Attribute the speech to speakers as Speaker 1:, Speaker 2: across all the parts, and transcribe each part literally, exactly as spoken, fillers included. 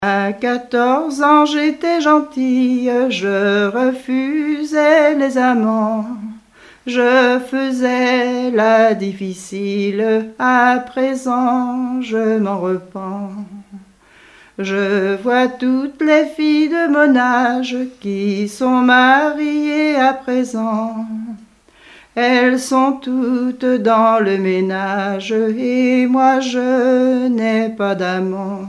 Speaker 1: À quatorze ans j'étais gentille, je refusais les amants. Je faisais la difficile, à présent je m'en repens. Je vois toutes les filles de mon âge qui sont mariées à présent. Elles sont toutes dans le ménage et moi je n'ai pas d'amant.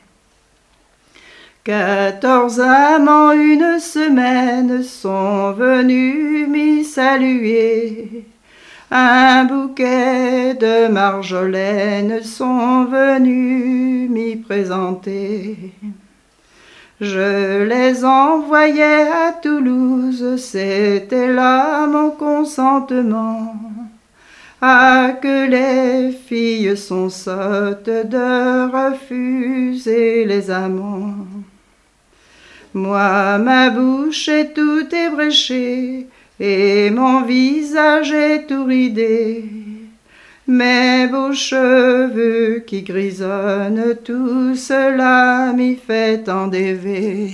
Speaker 1: Quatorze amants une semaine sont venus m'y saluer. Un bouquet de marjolaines sont venus m'y présenter. Je les envoyais à Toulouse, c'était là mon consentement. Ah, que les filles sont sottes de refuser les amants. Moi, ma bouche est tout ébréchée, et mon visage est tout ridé. Mes beaux cheveux qui grisonnent, tout cela m'y fait endever.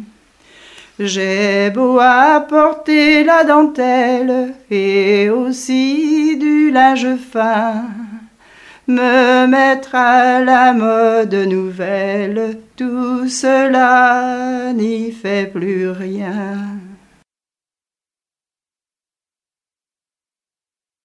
Speaker 1: J'ai beau apporter la dentelle et aussi du linge fin, me mettre à la mode nouvelle, tout cela n'y fait plus rien.